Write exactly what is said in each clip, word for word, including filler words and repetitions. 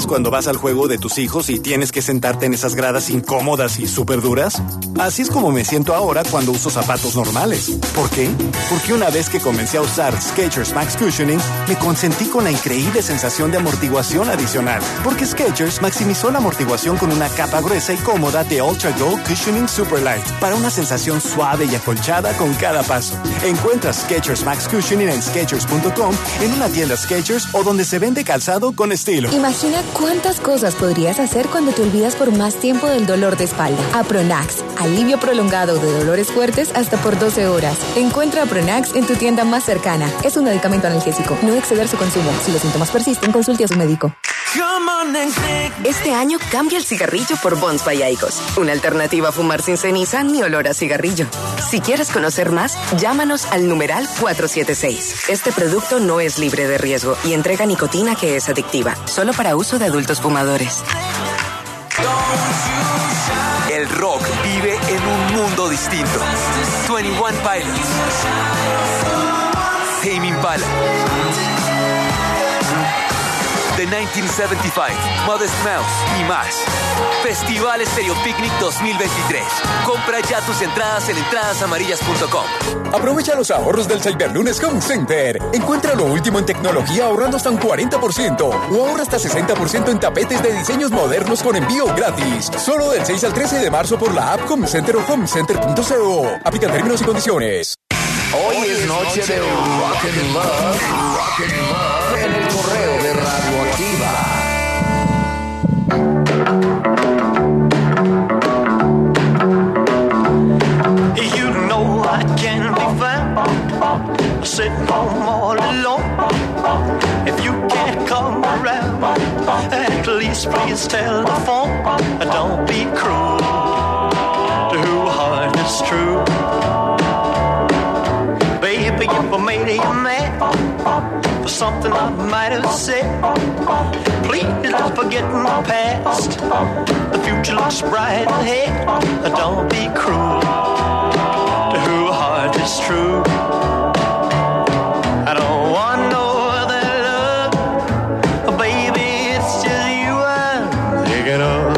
cuando vas al juego de tus hijos y tienes que sentarte en esas gradas incómodas y súper duras? Así es como me siento ahora cuando uso zapatos normales. ¿Por qué? Porque una vez que comencé a usar Skechers Max Cushioning, me consentí con la increíble sensación de amortiguación adicional. Porque Skechers maximizó la amortiguación con una capa gruesa y cómoda de Ultra Gold Cushioning Super Light para una sensación suave y acolchada con cada paso. Encuentra Skechers Max Cushioning en Skechers punto com, en una tienda Skechers o donde se vende calzado con estilo. Imagina cuántas cosas podrías hacer cuando te olvidas por más tiempo del dolor de espalda. Apronax, alivio prolongado de dolores fuertes hasta por doce horas. Encuentra Apronax en tu tienda más cercana. Es un medicamento analgésico. No exceder su consumo. Si los síntomas persisten, consulte a su médico. Este año cambia el cigarrillo por Bonds by Aigos. Una alternativa a fumar sin ceniza ni olor a cigarrillo. Si quieres conocer más, llámanos al numeral cuatro siete seis. Este producto no es libre de riesgo y entrega nicotina que es adictiva, solo para uso de adultos fumadores. El rock vive en un mundo distinto. veintiuno Pilots, Tame Impala, The mil novecientos setenta y cinco, Modest Mouse y más. Festival Stereo Picnic dos mil veintitrés. Compra ya tus entradas en entradas amarillas punto com. Aprovecha los ahorros del Cyberlunes Home Center. Encuentra lo último en tecnología ahorrando hasta un cuarenta por ciento o ahorra hasta sesenta por ciento en tapetes de diseños modernos con envío gratis. Solo del seis al trece de marzo por la app Home Center o homecenter punto co. Aplican términos y condiciones. Hoy es noche de Rock and Love, Rock and Love en el correo de Radioactiva. You know I can't be found sitting home all alone. If you can't come around, at least please tell the phone. Don't be cruel to who heart is true. Baby, if I made you mad for something I might have said, please don't forget my past. The future looks bright ahead. Don't be cruel to who heart is true. I don't want no other love, baby, it's just you I'm thinking of.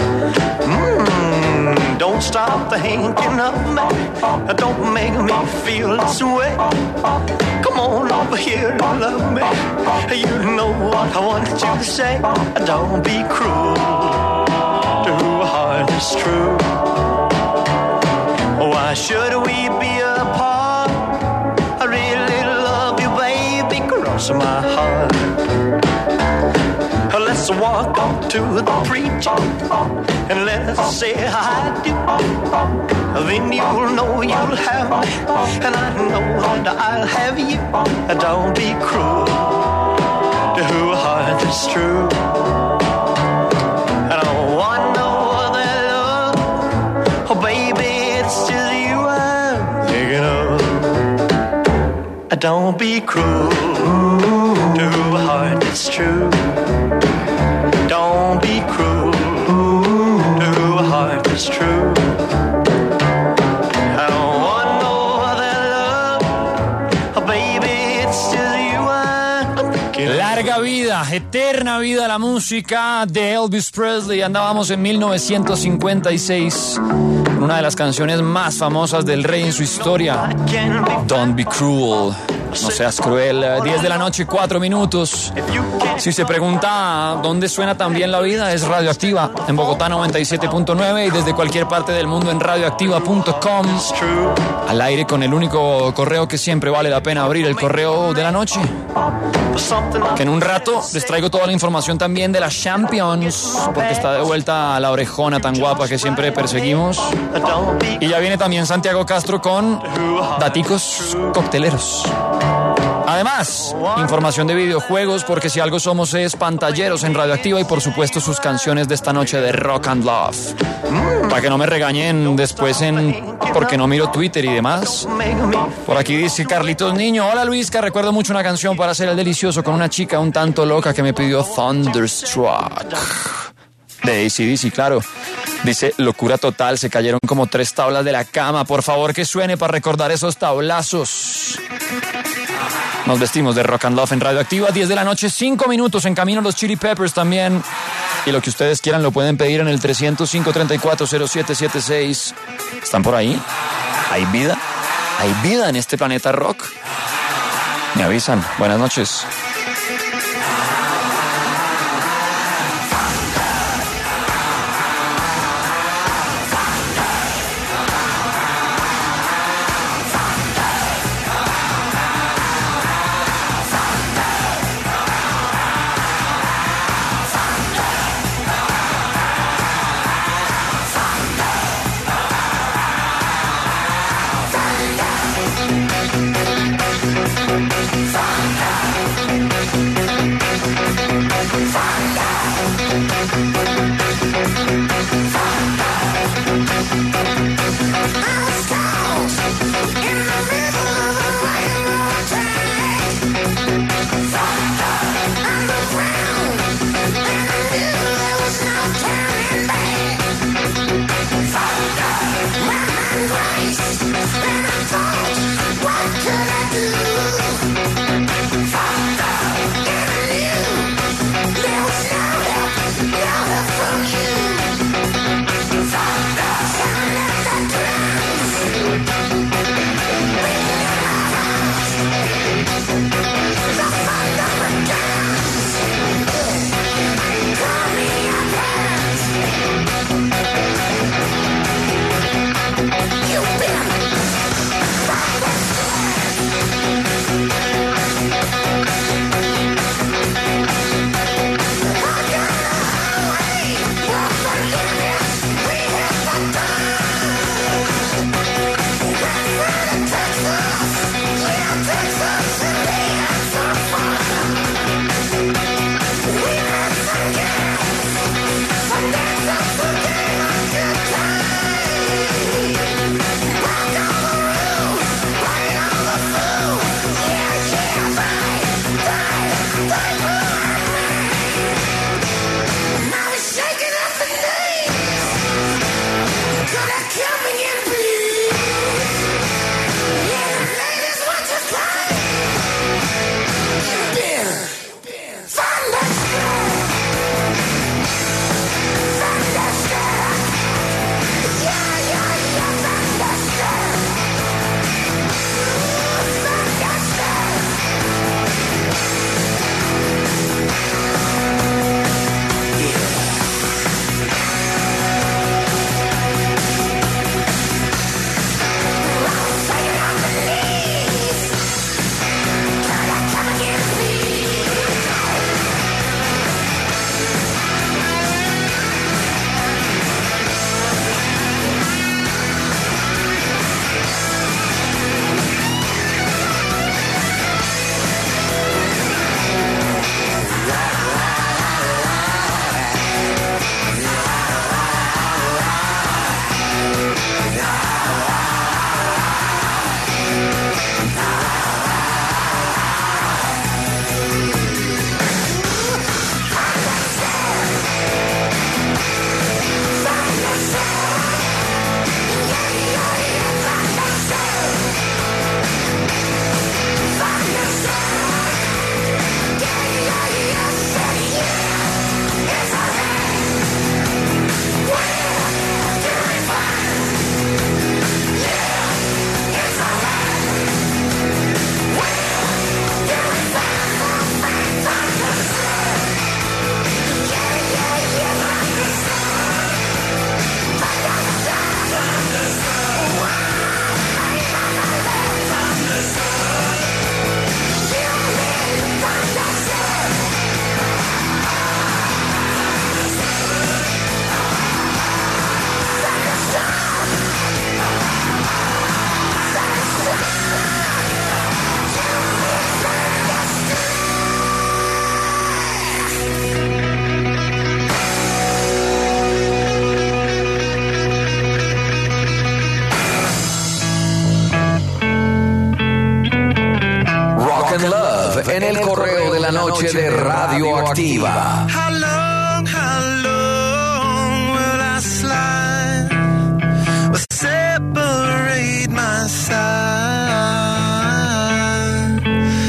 Mm, don't stop thinking of me, don't make me feel this way. Come on over here and love me. You know what I want you to say. Don't be cruel to who heart is true. Why should we be apart? I really love you, baby, cross my heart. Let's walk up to the preacher and let's say I do. Then you'll know you'll have me, and I know that I'll have you. Don't be cruel to who heart is true. I don't want no other love, oh baby, it's just you I'm thinking of. Don't be cruel to who heart is true. Don't be cruel to who heart is true. I don't want no other love, oh baby, it's just you I'm thinking of. Larga vida, eterna vida a la música de Elvis Presley. Andábamos en mil novecientos cincuenta y seis con una de las canciones más famosas del rey en su historia, Don't Be Cruel. No seas cruel. diez de la noche, cuatro minutos. Si se pregunta dónde suena tan bien la vida, es Radioactiva, en Bogotá noventa y siete punto nueve y desde cualquier parte del mundo en radioactiva punto com. Al aire con el único correo que siempre vale la pena abrir, el correo de la noche. Que en un rato les traigo toda la información también de las Champions, porque está de vuelta la orejona tan guapa que siempre perseguimos. Y ya viene también Santiago Castro con daticos cocteleros. Además, información de videojuegos, porque si algo somos es pantalleros en Radioactiva, y por supuesto sus canciones de esta noche de Rock and Love. Para que no me regañen después en porque no miro Twitter y demás. Por aquí dice Carlitos Niño: hola Luisca, recuerdo mucho una canción para hacer el delicioso con una chica un tanto loca que me pidió Thunderstruck de A C D C, claro. Dice, locura total, se cayeron como tres tablas de la cama. Por favor que suene para recordar esos tablazos. Nos vestimos de Rock and Love en Radioactiva, diez de la noche, cinco minutos, en camino los Chili Peppers también. Y lo que ustedes quieran lo pueden pedir en el trescientos cinco, treinta y cuatro, cero siete siete seis. ¿Están por ahí? ¿Hay vida? ¿Hay vida en este planeta rock? Me avisan. Buenas noches. en el correo de la noche de Radioactiva. How long, how long will I slide or separate my side?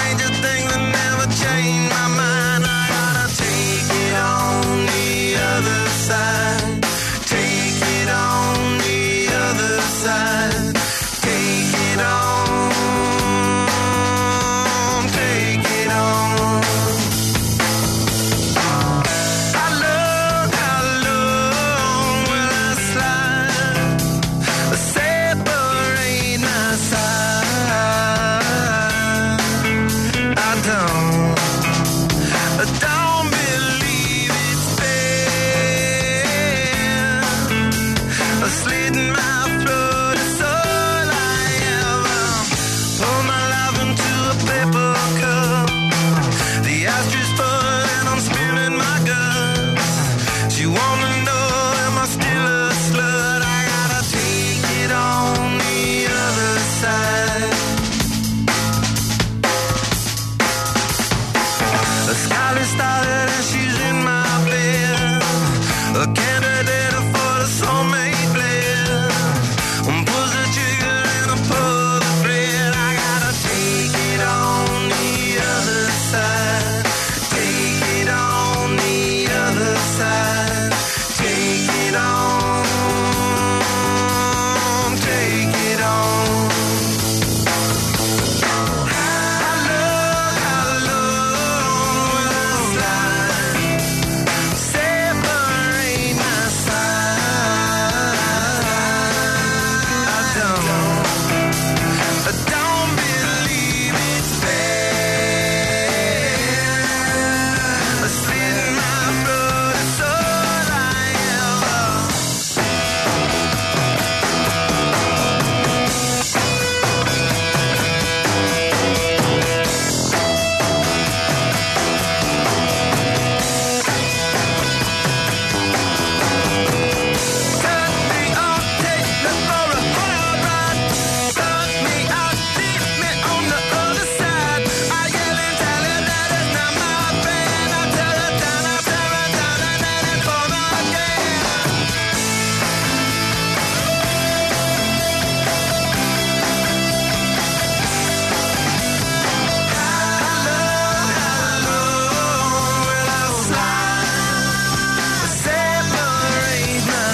stranger things that never change my mind. I gotta take it on the other side. Take it on the other side. Take it on. Take it on. How long, how long will I slide? Separate my side. I don't, I don't believe it's fair. A slit in my throat is all I ever. Pour my life into a paper cup. The ashtay's full and I'm spilling my guts. She wanna know, am I still a slut? I gotta take it on the other side. A skyline started and she's in my bed. A candidate for the soulmate blend. Pulls the trigger and I pull the thread. I gotta take it on the other side. Take it on the other side. Take it on. Take it on. How long, how long will I slide? Separate my side. I don't, I don't believe it's fair. A slit in my throat is all I ever. Cut me off, take me for a wild ride. Cut me out, leave me on the other side. I yell and tell her that it's not my friend. I tell her down, I tell her down, and then it's for again. How long, how long will I slide? Separate my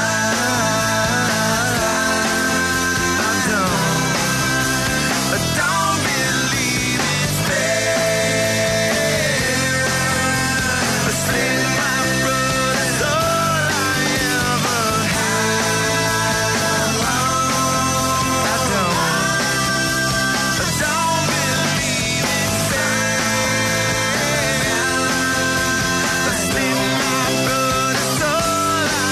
side. I don't, I don't believe it's fair. A slit in my throat is all I ever had. I don't, I don't believe it's fair. A slit in my throat is all I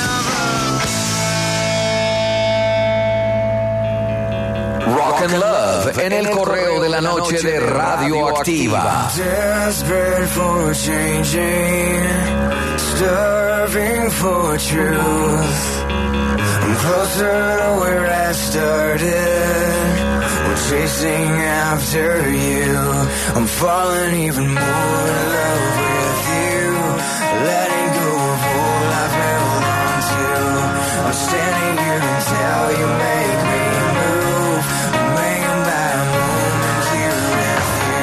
ever. Rock and Love en el correo de la noche de Radioactiva. Desperate for changing, starving for truth. I'm closer to where I started. We're chasing after you. I'm falling even more in love with you. Letting go of all I've held on to. I'm standing here until you make me move. I'm hanging by a moment here with you.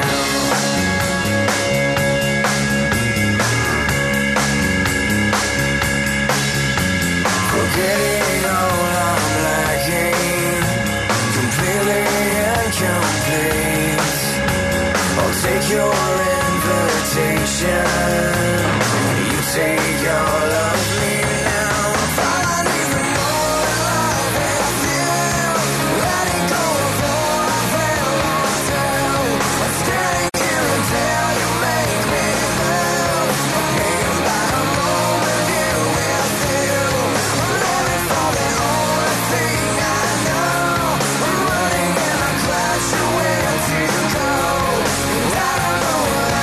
Forgetting all I'm lacking, completely incomplete. I'll take your invitation. You take all of me now. I'm falling even more in love with you. Letting go of all I've held on to. I'm standing here until you make me move. I'm hanging by a moment here with you. I'm living for the only thing I know. I'm running and I crash. Where to go? And I don't know what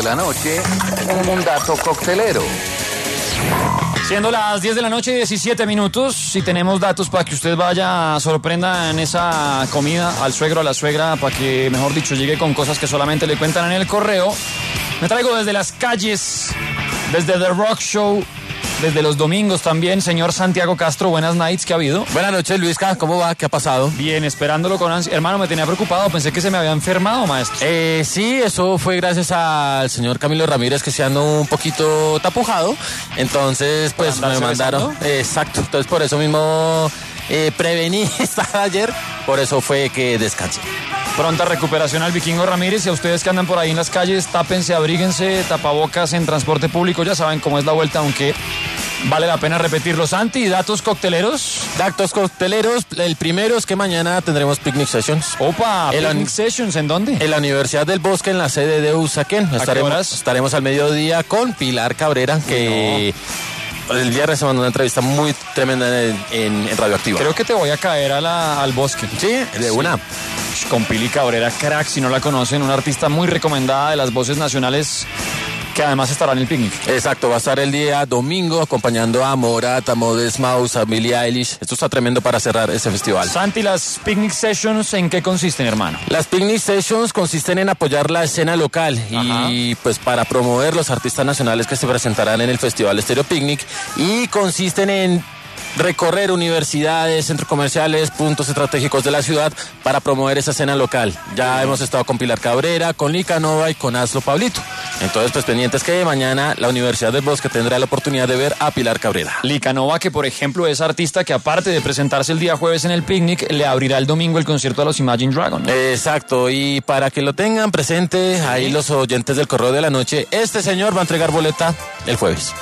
la noche, un dato coctelero. Siendo las diez de la noche y diecisiete minutos, si tenemos datos para que usted vaya, sorprenda en esa comida al suegro, a la suegra, para que, mejor dicho, llegue con cosas que solamente le cuentan en el correo. Me traigo desde las calles, desde The Rock Show, desde los domingos también, señor Santiago Castro, buenas nights, ¿qué ha habido? Buenas noches, Luisca, ¿cómo va? ¿Qué ha pasado? Bien, esperándolo con ansia. Hermano, me tenía preocupado, pensé que se me había enfermado, maestro. Eh, sí, eso fue gracias al señor Camilo Ramírez, que se andó un poquito tapujado, entonces pues me mandaron... Eh, exacto, entonces por eso mismo eh, prevení esta ayer, por eso fue que descansé. Pronta recuperación al Vikingo Ramírez, y a ustedes que andan por ahí en las calles, tápense, abríguense, tapabocas en transporte público, ya saben cómo es la vuelta, aunque vale la pena repetirlo. Santi, datos cocteleros. Datos cocteleros, el primero es que mañana tendremos picnic sessions. Opa, el picnic sessions, ¿en dónde? En la Universidad del Bosque, en la sede de Usaquén. Estaremos, estaremos al mediodía con Pilar Cabrera, que... No. El viernes se mandó una entrevista muy tremenda en, en, en Radioactiva. Creo que te voy a caer a la, al bosque. Sí, de sí. Una. Con Pili Cabrera, crack, si no la conocen, una artista muy recomendada de las voces nacionales, que además estará en el picnic. Exacto, va a estar el día domingo acompañando a Morat, a Modest Mouse, a Billie Eilish. Esto está tremendo para cerrar este festival. Santi, ¿las picnic sessions en qué consisten, hermano? Las picnic sessions consisten en apoyar la escena local. Ajá. Y pues para promover los artistas nacionales que se presentarán en el Festival Estéreo Picnic, y consisten en recorrer universidades, centros comerciales, puntos estratégicos de la ciudad para promover esa escena local. Ya sí. Hemos estado con Pilar Cabrera, con Lica Nova y con Aslo Pablito. Entonces, pues pendientes que mañana la Universidad del Bosque tendrá la oportunidad de ver a Pilar Cabrera. Lica Nova, que por ejemplo es artista que aparte de presentarse el día jueves en el picnic, le abrirá el domingo el concierto a los Imagine Dragons, ¿no? Exacto, y para que lo tengan presente, sí. Ahí los oyentes del Correo de la Noche, este señor va a entregar boleta el jueves.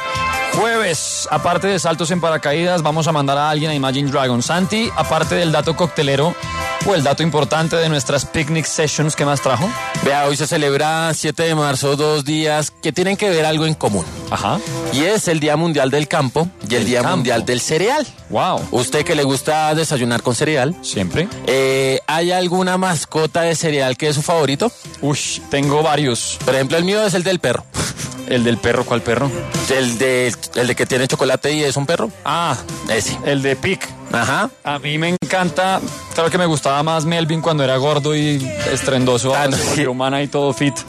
Jueves, aparte de saltos en paracaídas, vamos a mandar a alguien a Imagine Dragons. Santi, aparte del dato coctelero o el dato importante de nuestras picnic sessions, ¿qué más trajo? Vea, hoy se celebra siete de marzo, dos días que tienen que ver algo en común. Ajá. Y es el Día Mundial del Campo y el, el Día campo. Mundial del Cereal. Wow. ¿Usted que le gusta desayunar con cereal? Siempre. Eh, ¿Hay alguna mascota de cereal que es su favorito? Uy, tengo varios. Por ejemplo, el mío es el del perro. ¿El del perro? ¿Cuál perro? El de, el de que tiene chocolate y es un perro. Ah, ese. El de Pic. Ajá. A mí me encanta, claro que me gustaba más Melvin cuando era gordo y estrendoso, ah, no, sí. Humana y todo fit.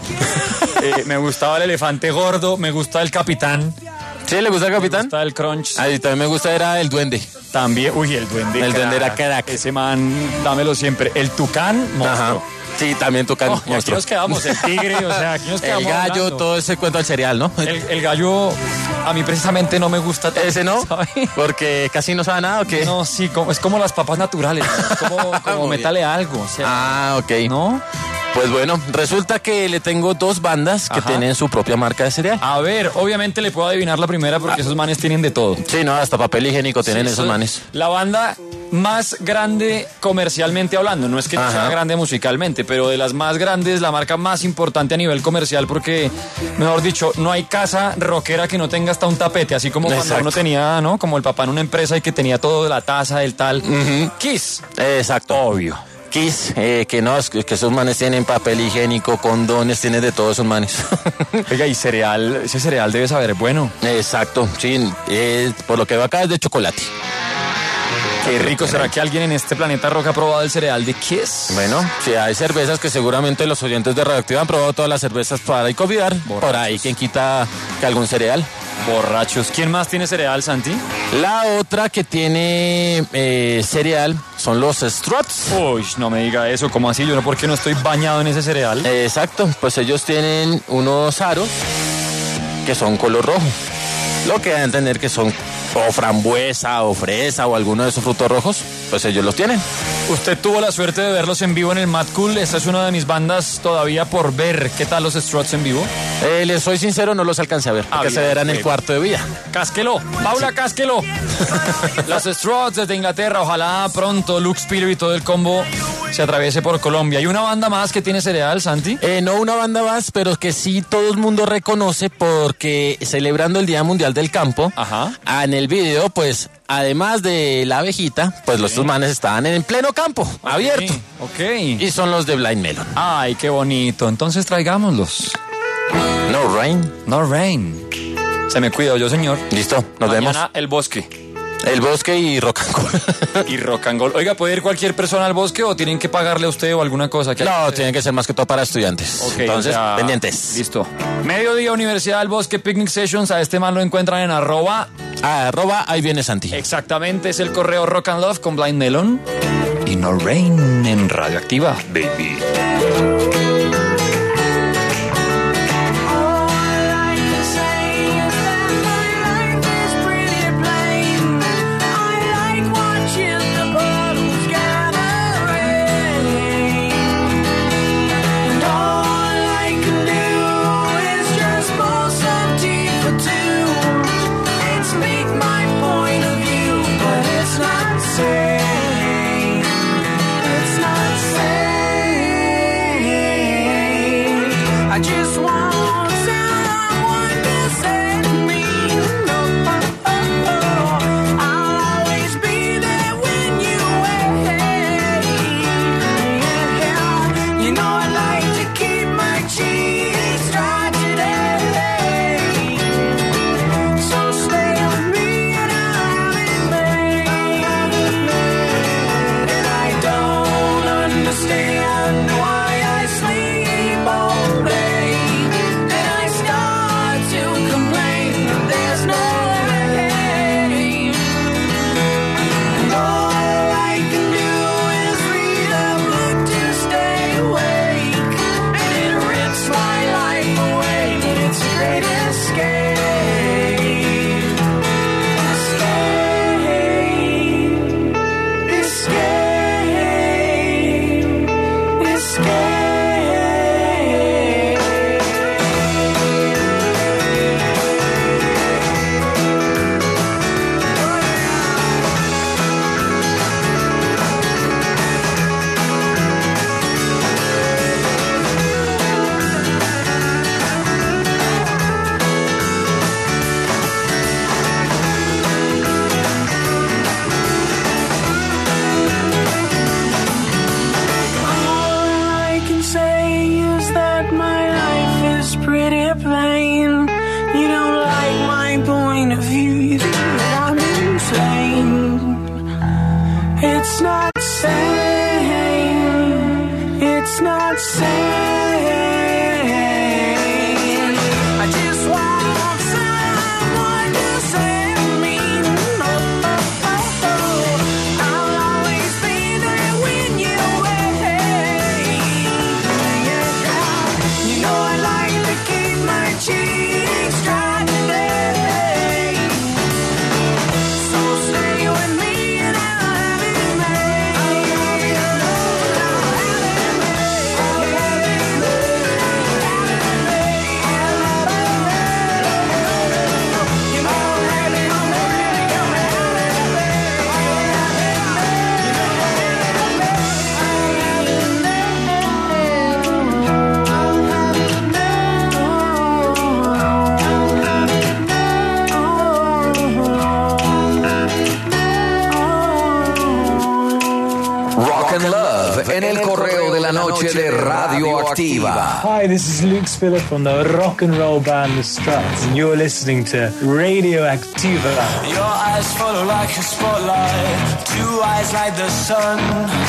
eh, me gustaba el elefante gordo, me gusta el capitán. ¿Sí le gusta el capitán? Me gusta el crunch. Ah, y también me gusta era el duende. También, uy, el duende. El crack. Duende era crack. Ese man, dámelo siempre. El tucán, monstruo. Ajá. Sí, también tucán, oh, aquí nos quedamos, el tigre, o sea, aquí nos quedamos el gallo, hablando. Todo ese cuento al cereal, ¿no? El, el gallo, a mí precisamente no me gusta tanto. ¿Ese no? ¿Sabe? Porque casi no sabe nada, ¿o qué? No, sí, como, es como las papas naturales, es como, como métale algo. O sea, ah, ok. ¿No? Pues bueno, resulta que le tengo dos bandas que Ajá. tienen su propia marca de cereal. A ver, obviamente le puedo adivinar la primera porque ah. esos manes tienen de todo. Sí, no, hasta papel higiénico tienen sí, esos manes. La banda más grande comercialmente hablando, no es que Ajá. sea grande musicalmente, pero de las más grandes, la marca más importante a nivel comercial porque, mejor dicho, no hay casa rockera que no tenga hasta un tapete, así como Exacto. cuando uno tenía, ¿no? Como el papá en una empresa y que tenía todo, la taza, el tal. Uh-huh. Kiss. Exacto. Obvio. Kiss, eh, que no, que esos manes tienen papel higiénico, condones, tienen de todos esos manes. Oiga, y cereal, ese cereal debe saber bueno. Exacto, sí, eh, por lo que veo acá es de chocolate. Qué rico, ¿será que alguien en este planeta rock ha probado el cereal de Kiss? Bueno, sí, hay cervezas que seguramente los oyentes de Radioactiva han probado todas las cervezas para convidar. Por ahí, ¿quién quita que algún cereal? Borrachos. ¿Quién más tiene cereal, Santi? La otra que tiene eh, cereal son los Struts. Uy, no me diga eso, ¿cómo así? Yo no, ¿por qué no estoy bañado en ese cereal? Eh, exacto, pues ellos tienen unos aros que son color rojo. Lo que da a entender que son o frambuesa o fresa o alguno de esos frutos rojos, pues ellos los tienen. Usted tuvo la suerte de verlos en vivo en el Mad Cool. Esta es una de mis bandas todavía por ver. ¿Qué tal los Struts en vivo? Eh, les soy sincero, no los alcancé a ver, porque ah, se verán en el cuarto de vía. Cásquelo, Paula, cásquelo. Los Struts desde Inglaterra, ojalá pronto Luke Spear y todo el combo se atraviese por Colombia. ¿Y una banda más que tiene cereal, Santi? Eh, no una banda más, pero que sí todo el mundo reconoce porque celebrando el Día Mundial del Campo, Ajá. en el video, pues, además de la abejita, pues los okay. manes estaban en pleno campo, okay. abierto. Ok. Y son los de Blind Melon. Ay, qué bonito. Entonces traigámoslos. No rain. No rain. Se me cuida yo, señor. Listo, nos Mañana, vemos. el bosque. El bosque y rock and roll. Y rock and roll. Oiga, ¿puede ir cualquier persona al bosque o tienen que pagarle a usted o alguna cosa? Que No, tienen que ser más que todo para estudiantes. Okay, Entonces, o sea, pendientes. Listo. Mediodía, Universidad del Bosque, Picnic Sessions. A este man lo encuentran en arroba. Ah, arroba, ahí viene Santi. Exactamente, es el correo Rock and Love con Blind Melon. Y No Rain en Radioactiva, baby. En el correo de la noche de Radioactiva. Hi, this is Luke Spiller from the rock and roll band The Struts, and you're listening to Radioactiva. Your eyes follow like a spotlight, two eyes like the sun.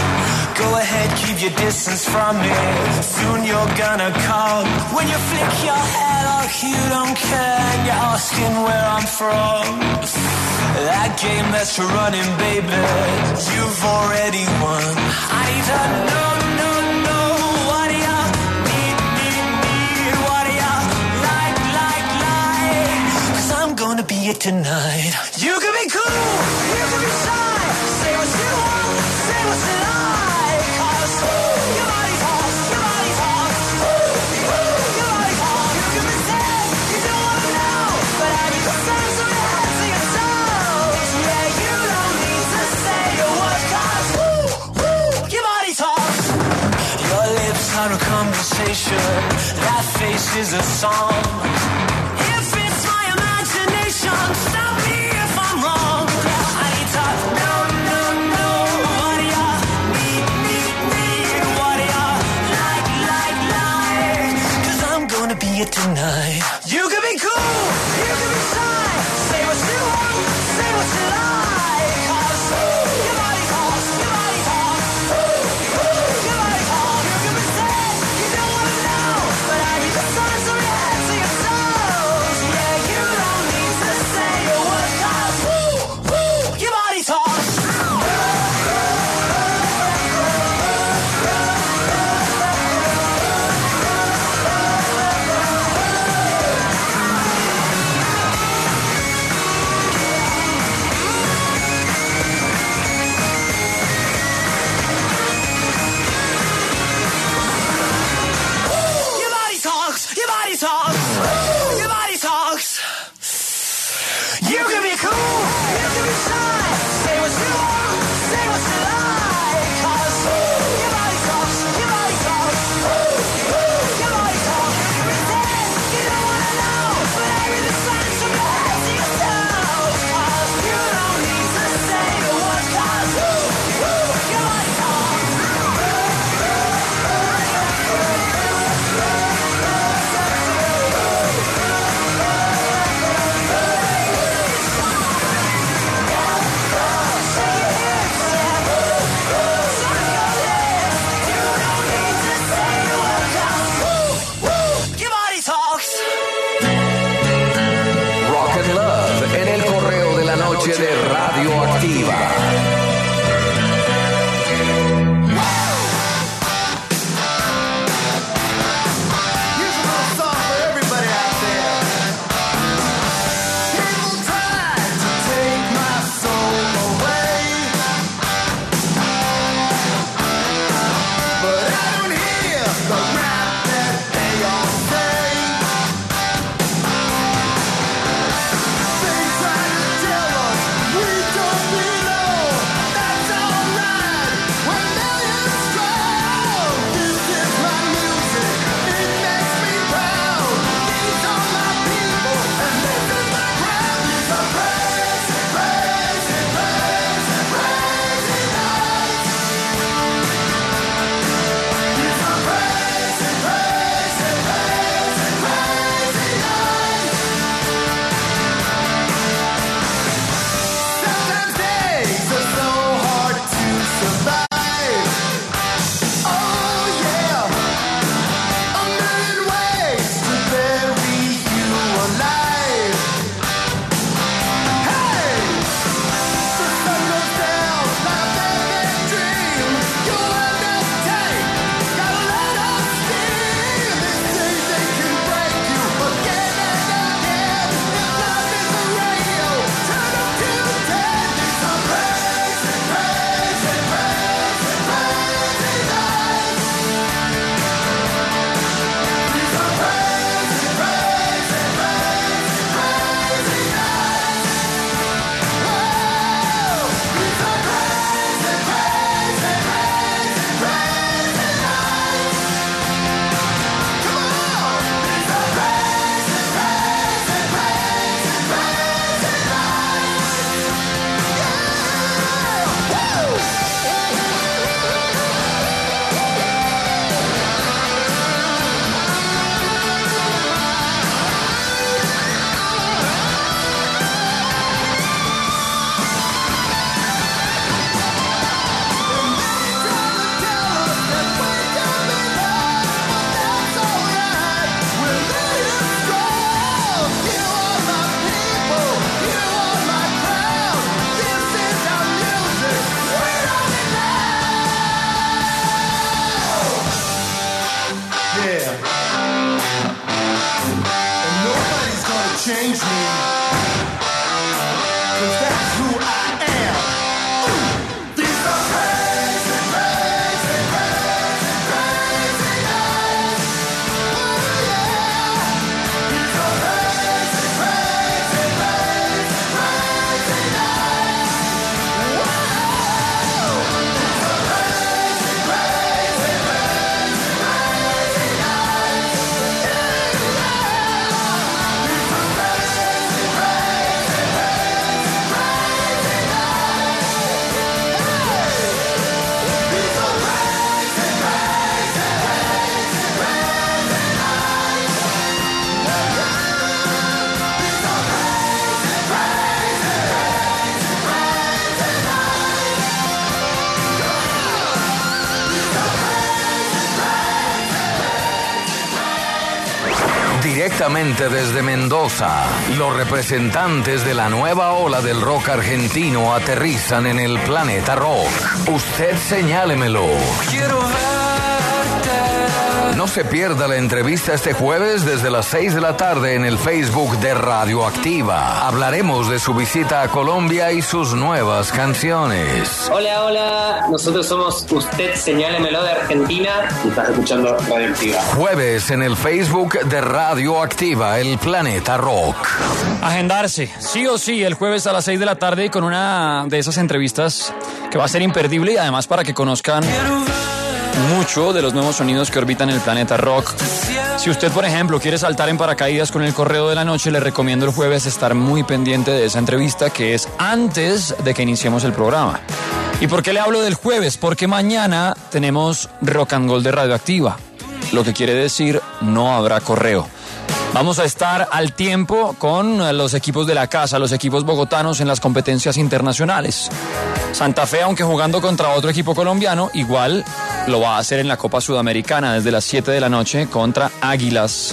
Go ahead, keep your distance from me. Soon you're gonna come. When you flick your hair like you don't care, and you're asking where I'm from. That game that you're running, baby, you've already won. I don't know, no, no, what do ya need, need, need? What do ya like, like, like? 'Cause I'm gonna be it tonight. You can be cool, you can be shy. Say what you want, say what you like. 'Cause your body talks, your body talks. Your body talks. You can pretend you don't wanna know, but have you sense of your head to your toes? Yeah, you don't need to say a word, 'cause woo, woo, your body talks. Your lips are a conversation, that face is a song. If it's my imagination, stop me if I'm wrong. I need to know, no, no, what do ya need, need, need? What do ya like, like, like? 'Cause I'm gonna be it tonight. You can be cool, you can be shy. Say what you want, say what you like. 'Cause your body talks, your body talks. Your body talks. You can be sad, you don't wanna know, but I need the signs from your head to your toes. Yeah, you don't need to say a word, 'cause your body talks. You can be cool, you can be shy. Say what you want, say what you like. 'Cause your body talks, your body talks. Your body talks. You can be sad, you don't wanna know, but I read the signs from your head to your toes. 'Cause you don't need to say a word. 'Cause your body talks. Rock and Love en el correo de la noche de Radioactiva. They try to tell us we don't belong. Directamente desde Mendoza, los representantes de la nueva ola del rock argentino aterrizan en el Planeta Rock. Usted señálemelo. Quiero verte. No se pierda la entrevista este jueves desde las seis de la tarde en el Facebook de Radioactiva. Hablaremos de su visita a Colombia y sus nuevas canciones. Hola, hola. Nosotros somos Usted Señálemelo de Argentina y estás escuchando Radioactiva. Jueves en el Facebook de Radioactiva, el Planeta Rock. Agendarse, sí o sí, el jueves a las seis de la tarde con una de esas entrevistas que va a ser imperdible y además para que conozcan mucho de los nuevos sonidos que orbitan el Planeta Rock. Si usted, por ejemplo, quiere saltar en paracaídas con el Correo de la Noche, le recomiendo el jueves estar muy pendiente de esa entrevista que es antes de que iniciemos el programa. ¿Y por qué le hablo del jueves? Porque mañana tenemos Rock and Gold de Radioactiva, lo que quiere decir no habrá correo. Vamos a estar al tiempo con los equipos de la casa, los equipos bogotanos en las competencias internacionales. Santa Fe, aunque jugando contra otro equipo colombiano, igual lo va a hacer en la Copa Sudamericana desde las siete de la noche contra Águilas.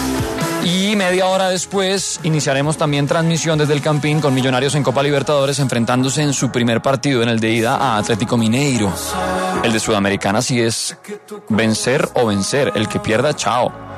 Y media hora después iniciaremos también transmisión desde el Campín con Millonarios en Copa Libertadores enfrentándose en su primer partido en el de ida a Atlético Mineiro. El de Sudamericana sí es vencer o vencer, el que pierda, chao.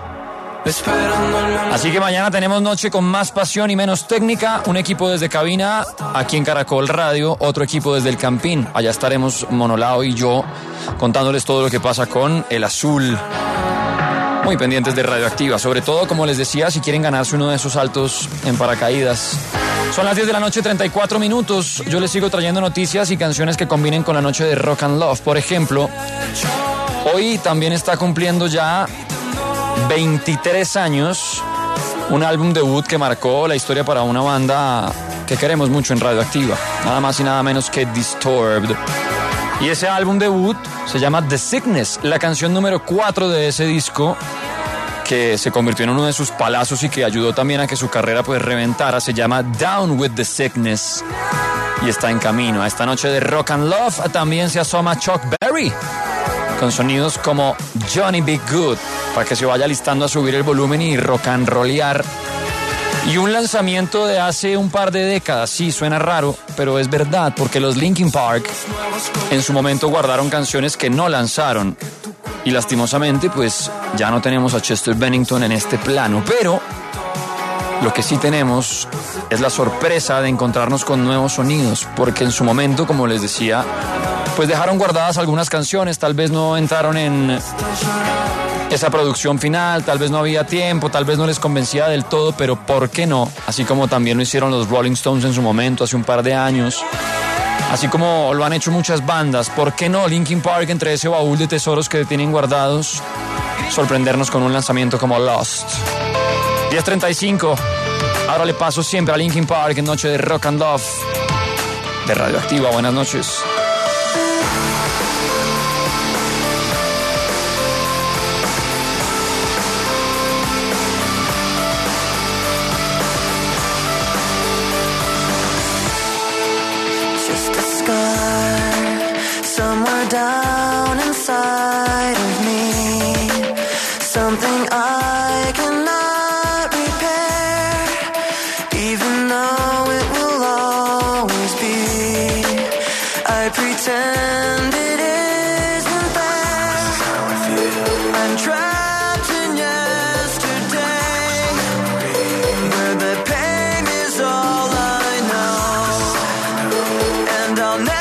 Así que mañana tenemos noche con más pasión y menos técnica. Un equipo desde cabina aquí en Caracol Radio, otro equipo desde el Campín. Allá estaremos Monolao y yo contándoles todo lo que pasa con el azul. Muy pendientes de Radioactiva, sobre todo, como les decía, si quieren ganarse uno de esos saltos en paracaídas. Son las diez de la noche, treinta y cuatro minutos. Yo les sigo trayendo noticias y canciones que combinen con la noche de Rock and Love. Por ejemplo, hoy también está cumpliendo ya veintitrés años, un álbum debut que marcó la historia para una banda que queremos mucho en Radioactiva, nada más y nada menos que Disturbed. Y ese álbum debut se llama The Sickness, la canción número cuatro de ese disco, que se convirtió en uno de sus palazos y que ayudó también a que su carrera pues reventara, se llama Down with the Sickness y está en camino. A esta noche de Rock and Love también se asoma Chuck Berry con sonidos como Johnny Be Good, para que se vaya listando a subir el volumen y rock and rollear. Y un lanzamiento de hace un par de décadas, sí, suena raro, pero es verdad, porque los Linkin Park en su momento guardaron canciones que no lanzaron. Y lastimosamente, pues ya no tenemos a Chester Bennington en este plano, pero lo que sí tenemos es la sorpresa de encontrarnos con nuevos sonidos, porque en su momento, como les decía, pues dejaron guardadas algunas canciones, tal vez no entraron en esa producción final, tal vez no había tiempo, tal vez no les convencía del todo, pero ¿por qué no? Así como también lo hicieron los Rolling Stones en su momento, hace un par de años, así como lo han hecho muchas bandas, ¿por qué no Linkin Park, entre ese baúl de tesoros que tienen guardados, sorprendernos con un lanzamiento como Lost? diez treinta y cinco, ahora le paso siempre a Linkin Park en noche de Rock and Love de Radioactiva. Buenas noches. Somewhere down inside of me, something I cannot repair, even though it will always be. I pretend it isn't there. I'm trapped in yesterday, where the pain is all I know, and I'll never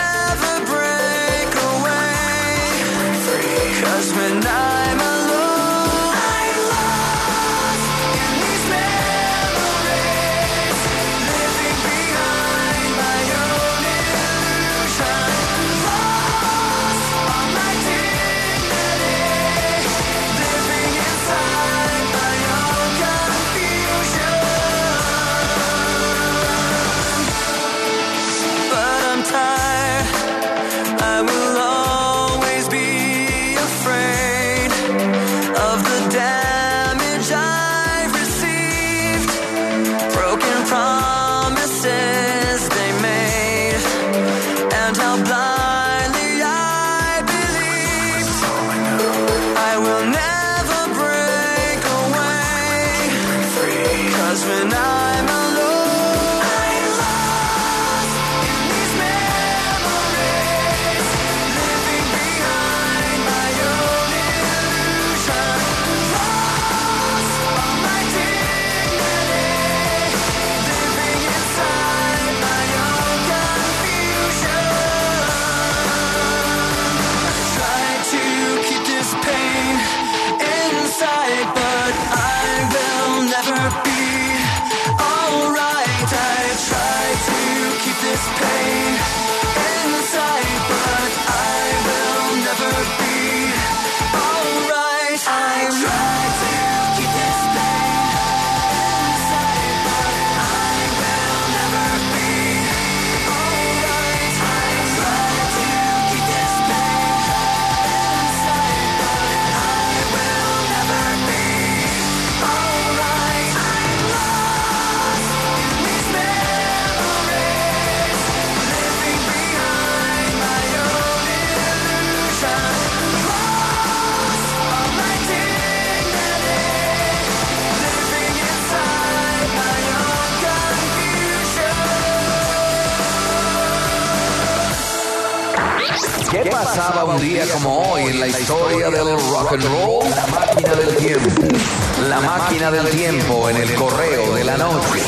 when I'm alone, I'm lost in these memories, living behind my own illusion, lost on my dignity, living inside my own confusion. But I'm tired, I will always be afraid pasaba un día como hoy en la historia del rock and roll? La máquina del tiempo. La máquina del tiempo en el correo de la noche.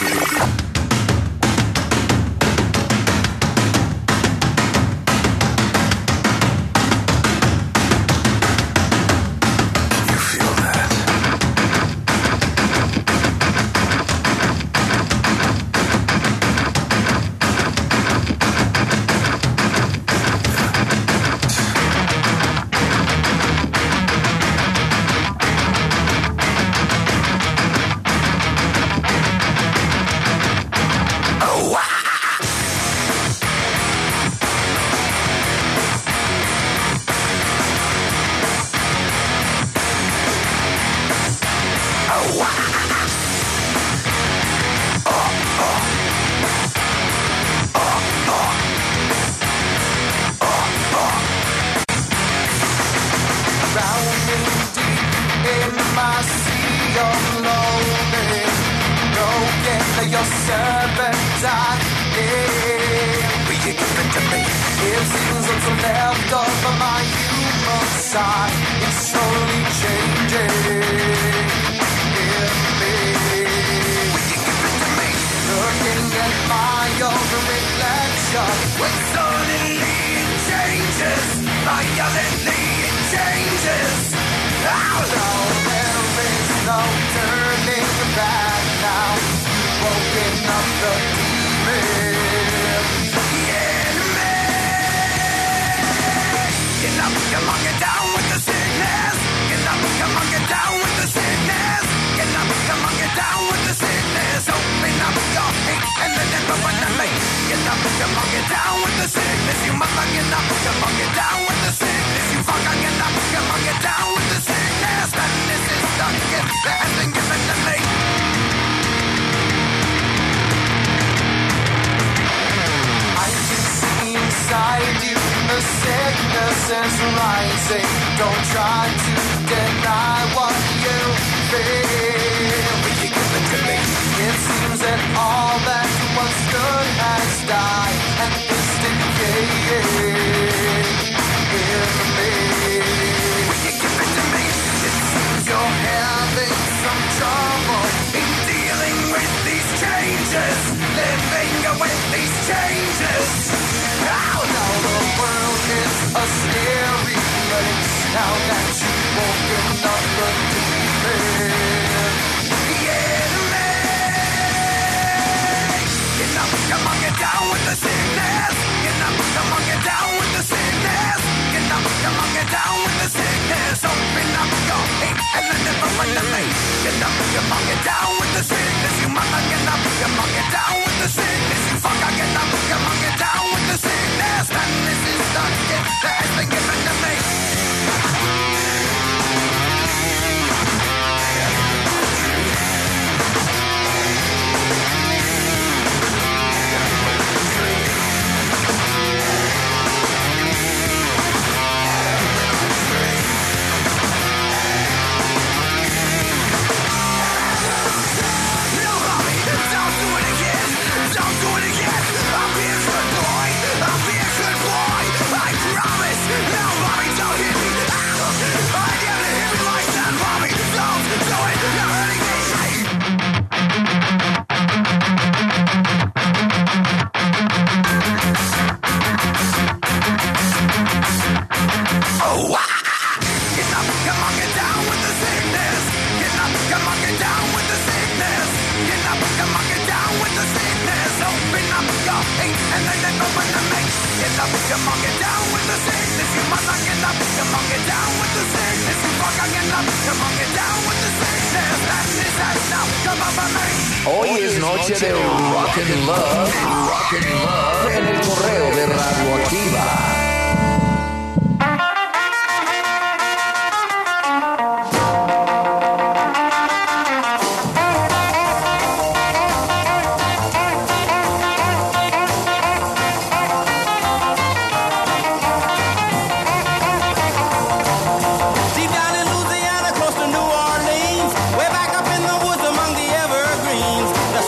Hoy es noche de Rock and Love, Rock and Love en el correo de Radioactiva.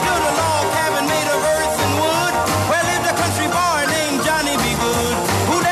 Who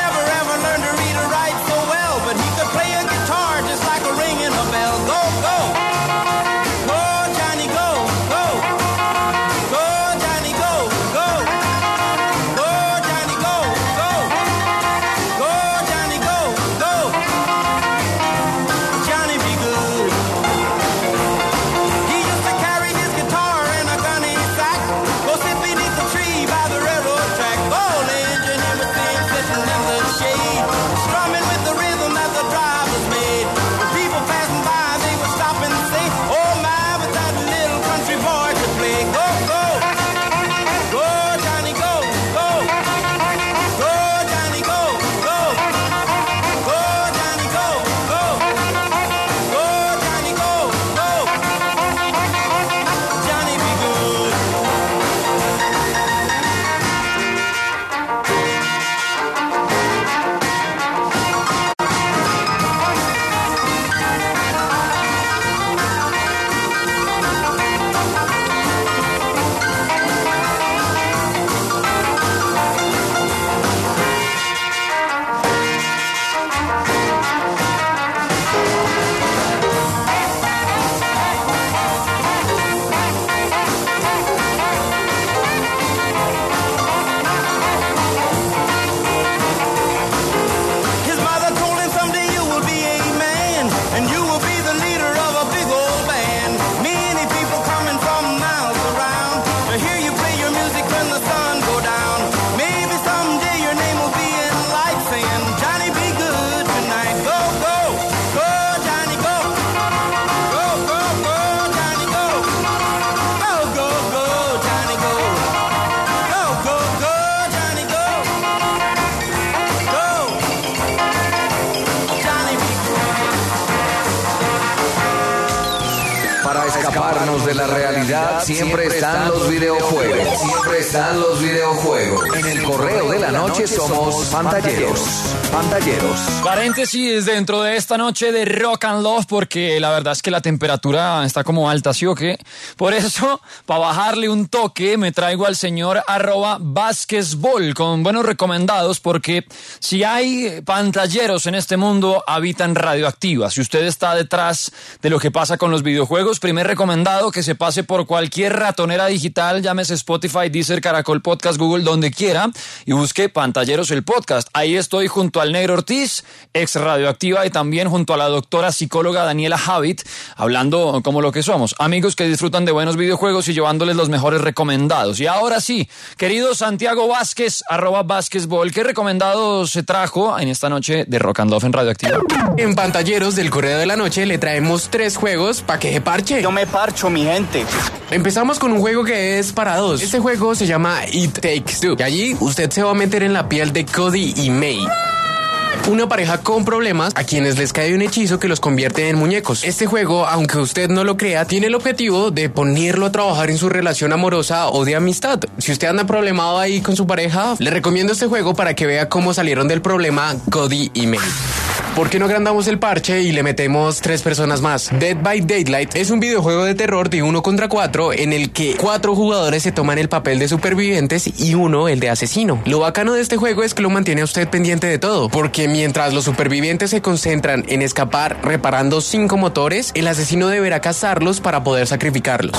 escaparnos de la realidad, siempre están los videojuegos. Siempre están los videojuegos. En el correo de la noche somos pantalleros. Pantalleros. Paréntesis dentro de esta noche de Rock and Love, porque la verdad es que la temperatura está como alta, ¿sí o qué? Por eso, para bajarle un toque, me traigo al señor arroba Vázquezbol con buenos recomendados, porque si hay pantalleros en este mundo, habitan Radioactiva. Si usted está detrás de lo que pasa con los videojuegos, primer recomendado que se pase por cualquier ratonera digital, llámese Spotify, Deezer, Caracol Podcast, Google, donde quiera, y busque Pantalleros el podcast. Ahí estoy junto al Negro Ortiz, ex Radioactiva, y también junto a la doctora psicóloga Daniela Javit, hablando como lo que somos, amigos que disfrutan de buenos videojuegos y llevándoles los mejores recomendados. Y ahora sí, querido Santiago Vázquez, arroba Vázquezbol, ¿qué recomendado se trajo en esta noche de Rock and Love en Radioactiva? En Pantalleros del Correo de la Noche le traemos tres juegos para que se parche. Yo me parcho, mi gente. Empezamos con un juego que es para dos. Este juego se llama It Takes Two. Y allí usted se va a meter en la piel de Cody y May, una pareja con problemas a quienes les cae un hechizo que los convierte en muñecos. Este juego, aunque usted no lo crea, tiene el objetivo de ponerlo a trabajar en su relación amorosa o de amistad. Si usted anda problemado ahí con su pareja, le recomiendo este juego para que vea cómo salieron del problema Cody y May. ¿Por qué no agrandamos el parche y le metemos tres personas más? Dead by Daylight es un videojuego de terror de uno contra cuatro en el que cuatro jugadores se toman el papel de supervivientes y uno el de asesino. Lo bacano de este juego es que lo mantiene a usted pendiente de todo, porque mientras los supervivientes se concentran en escapar reparando cinco motores, el asesino deberá cazarlos para poder sacrificarlos.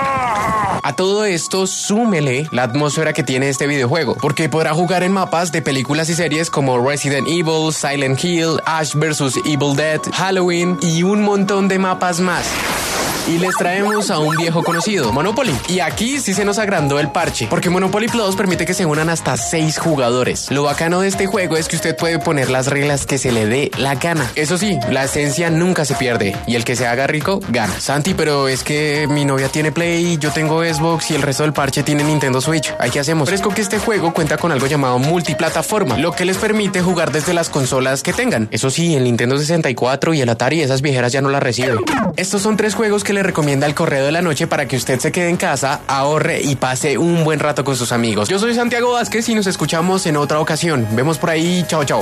A todo esto, súmele la atmósfera que tiene este videojuego, porque podrá jugar en mapas de películas y series como Resident Evil, Silent Hill, Ash versus. Evil Dead, Halloween y un montón de mapas más. Y les traemos a un viejo conocido, Monopoly. Y aquí sí se nos agrandó el parche, porque Monopoly Plus permite que se unan hasta seis jugadores. Lo bacano de este juego es que usted puede poner las reglas que se le dé la gana. Eso sí, la esencia nunca se pierde, y el que se haga rico, gana. Santi, pero es que mi novia tiene Play, yo tengo Xbox y el resto del parche tiene Nintendo Switch. ¿Ahí qué hacemos? Fresco que este juego cuenta con algo llamado multiplataforma, lo que les permite jugar desde las consolas que tengan. Eso sí, el Nintendo sesenta y cuatro y el Atari, esas viejeras ya no las reciben. Estos son tres juegos que le recomienda el Correo de la Noche para que usted se quede en casa, ahorre y pase un buen rato con sus amigos. Yo soy Santiago Vázquez y nos escuchamos en otra ocasión. Vemos por ahí. Chao, chao.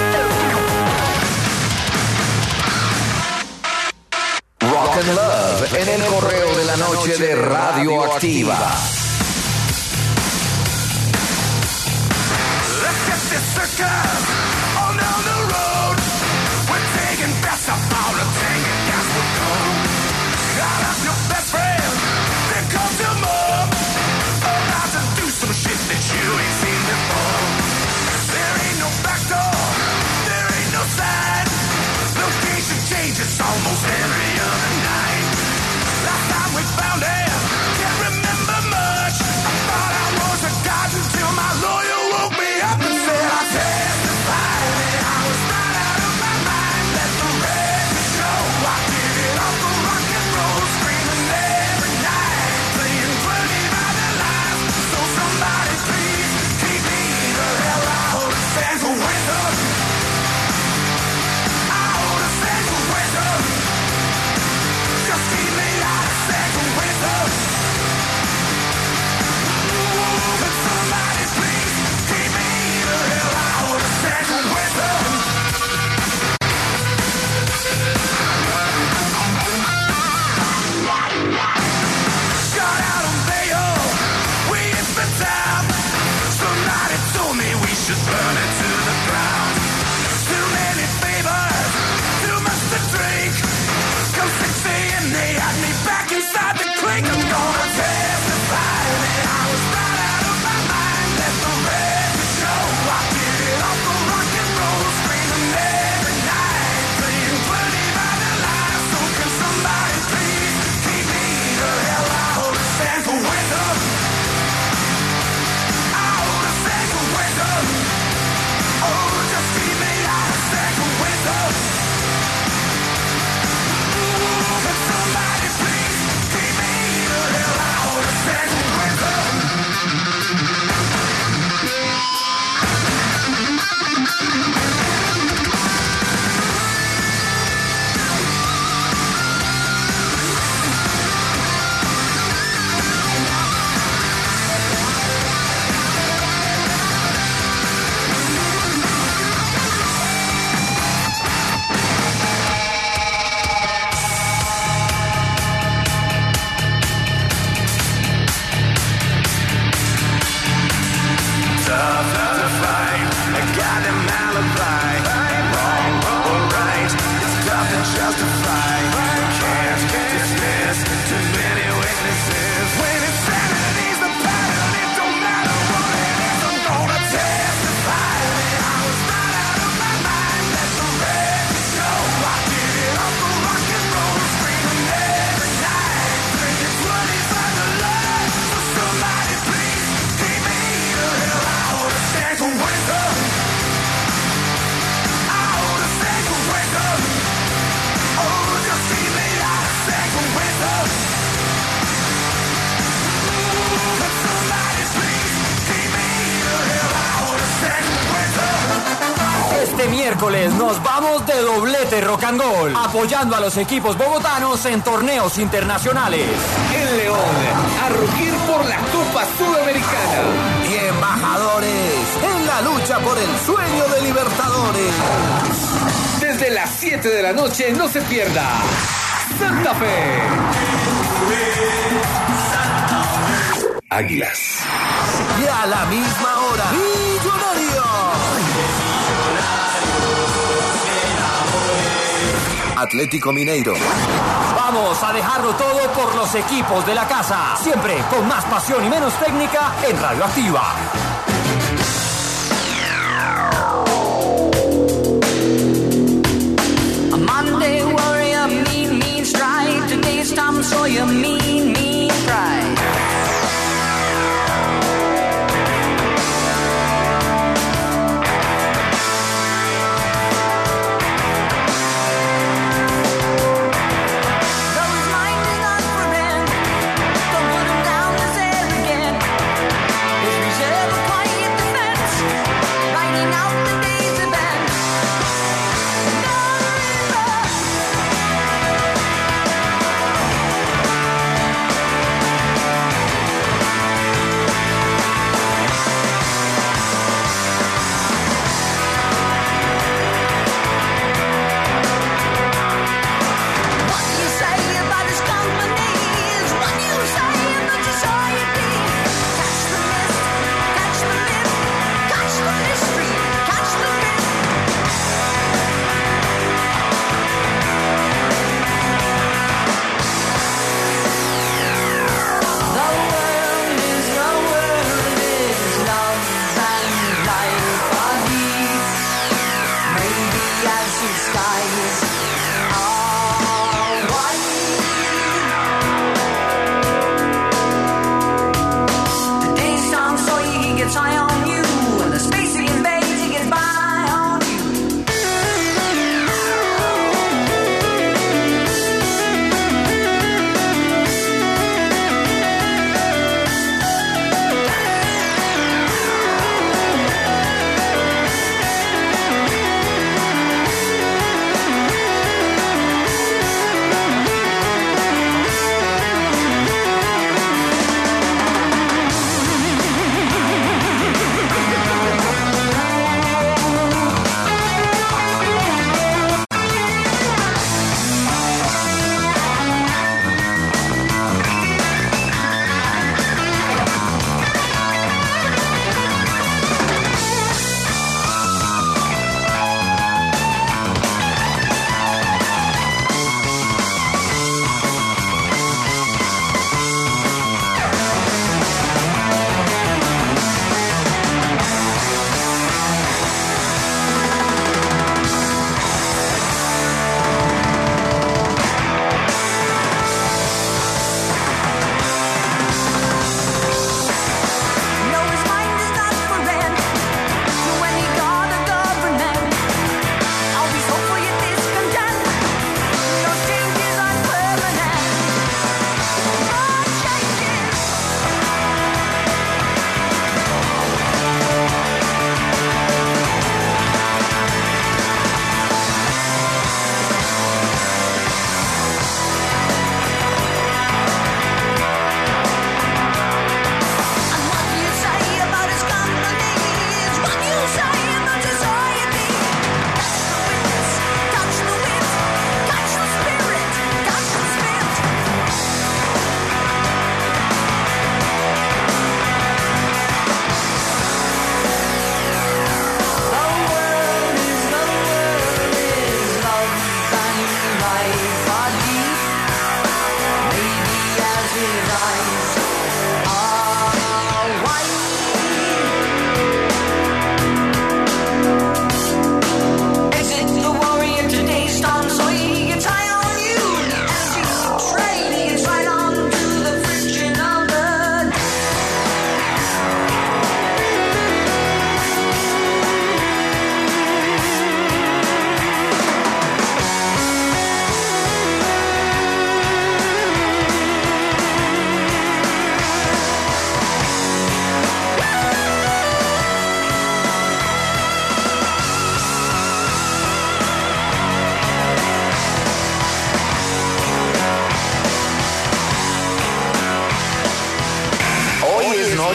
Rock and Love en el Correo de la Noche de Radioactiva. It's almost every other night. Last time we found it, can't remember much. I thought I was a god until my lawyer woke me up and said I testified that I was right out of my mind. Let the record show I did it off the rock and roll, screaming every night, playing twenty by the lights. So somebody please keep me the hell out of San Juan. Out of San Juan. miércoles nos vamos de doblete rock and roll, apoyando a los equipos bogotanos en torneos internacionales. En León, a rugir por la Copa Sudamericana. Y embajadores en la lucha por el sueño de Libertadores. Desde las siete de la noche no se pierda Santa Fe. Águilas. Y a la misma hora, Millonarios. Atlético Mineiro. Vamos a dejarlo todo por los equipos de la casa. Siempre con más pasión y menos técnica en Radioactiva. A Monday warrior, mean, mean strike. Today's Tom Sawyer, mean, mean pride. Never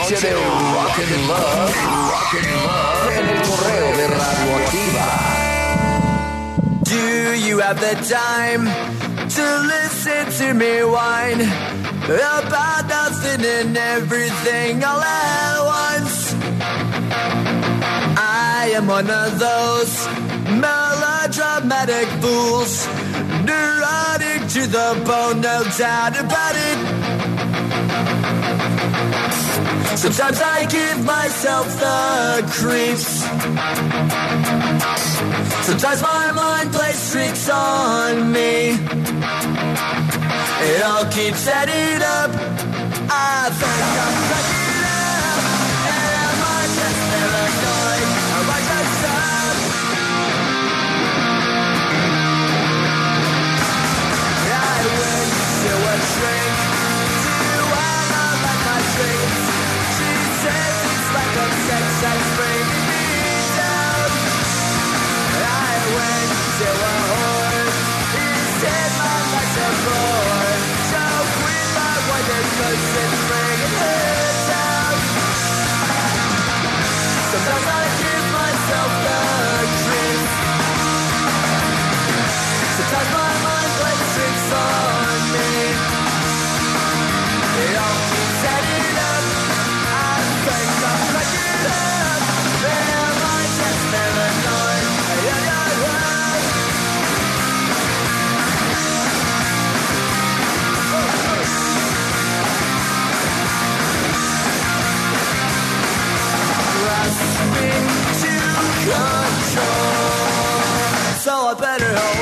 noche de Rock and Love, Rock and Love en el correo de Radioactiva. Do you have the time to listen to me whine about nothing and everything all at once? I am one of those melodramatic fools, neurotic to the bone, no doubt about it. Sometimes I give myself the creeps. Sometimes my mind plays tricks on me. It all keeps adding up. I think I'm cracking up. And am I just paranoid? Am I just up? I went to a shrink to analyze my dreams. She says it's like a sex that's bringing me down. I went to a whore. He said my life's a bore. So quit my wonder cause it's bringing her down. Sometimes I give myself the creeps. Sometimes my mind plays tricks on me. It all keeps adding up. I think I'm cracking up. Am I just paranoid? Yeah, yeah, yeah. Grasping to control, so I better hold